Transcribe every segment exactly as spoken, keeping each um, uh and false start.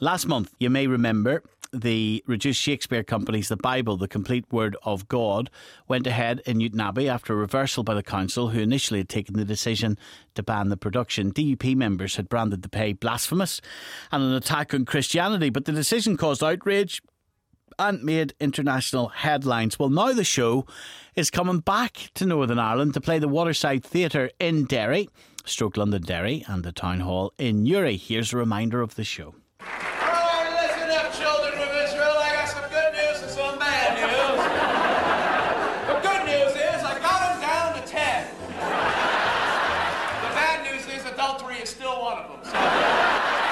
Last month, you may remember, the reduced Shakespeare Company's The Bible, the Complete Word of God, went ahead in Newton Abbey after a reversal by the council, who initially had taken the decision to ban the production. D U P members had branded the play blasphemous and an attack on Christianity, but the decision caused outrage and made international headlines. Well, now the show is coming back to Northern Ireland to play the Waterside Theatre in Derry, stroke Londonderry, and the Town Hall in Newry. Here's a reminder of the show. Alright, listen up, children of Israel. I got some good news and some bad news. The good news is I got them down to ten. The bad news is adultery is still one of them. So.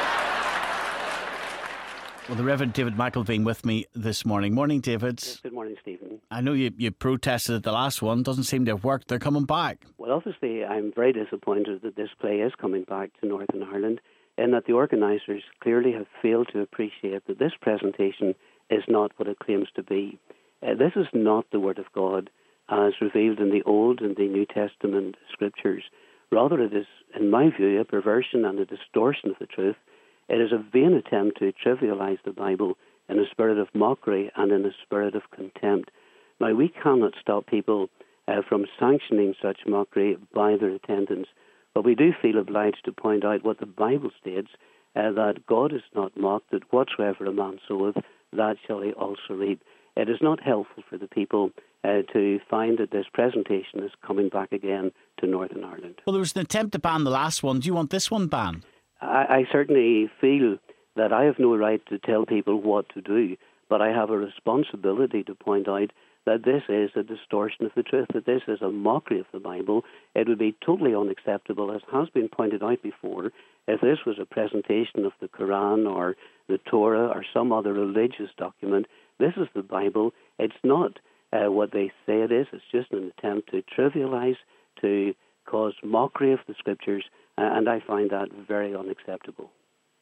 Well, the Reverend David McElveen with me this morning. Morning, David. Yes, good morning, Stephen. I know you, you protested at the last one. Doesn't seem to have worked. They're coming back. Well, obviously, I'm very disappointed that this play is coming back to Northern Ireland, and that the organisers clearly have failed to appreciate that this presentation is not what it claims to be. Uh, this is not the Word of God as revealed in the Old and the New Testament scriptures. Rather, it is, in my view, a perversion and a distortion of the truth. It is a vain attempt to trivialise the Bible in a spirit of mockery and in a spirit of contempt. Now, we cannot stop people uh, from sanctioning such mockery by their attendance, but we do feel obliged to point out what the Bible states, uh, that God is not mocked, that whatsoever a man soweth, that shall he also reap. It is not helpful for the people uh, to find that this presentation is coming back again to Northern Ireland. Well, there was an attempt to ban the last one. Do you want this one banned? I, I certainly feel that I have no right to tell people what to do, but I have a responsibility to point out that this is a distortion of the truth, that this is a mockery of the Bible. It would be totally unacceptable, as has been pointed out before, if this was a presentation of the Quran or the Torah or some other religious document. This is the Bible. It's not uh, what they say it is. It's just an attempt to trivialize, to cause mockery of the Scriptures, uh, and I find that very unacceptable.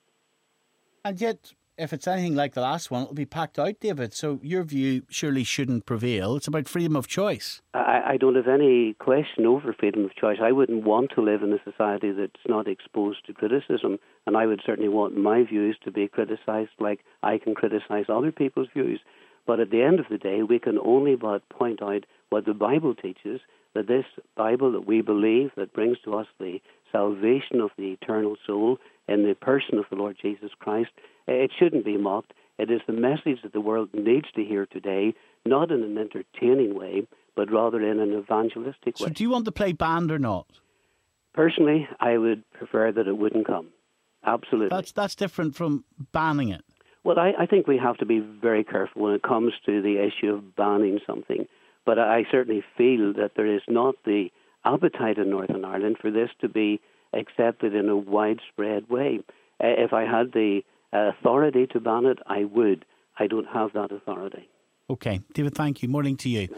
And yet, if it's anything like the last one, it'll be packed out, David. So your view surely shouldn't prevail. It's about freedom of choice. I, I don't have any question over freedom of choice. I wouldn't want to live in a society that's not exposed to criticism, and I would certainly want my views to be criticised like I can criticise other people's views. But at the end of the day, we can only but point out what the Bible teaches, that this Bible that we believe that brings to us the salvation of the eternal soul in the person of the Lord Jesus Christ, it shouldn't be mocked. It is the message that the world needs to hear today, not in an entertaining way, but rather in an evangelistic way. So do you want the play banned or not? Personally, I would prefer that it wouldn't come. Absolutely. That's that's different from banning it. Well, I, I think we have to be very careful when it comes to the issue of banning something. But I certainly feel that there is not the appetite in Northern Ireland for this to be accepted in a widespread way. Uh, if I had the uh, authority to ban it, I would. I don't have that authority. OK. David, thank you. Morning to you.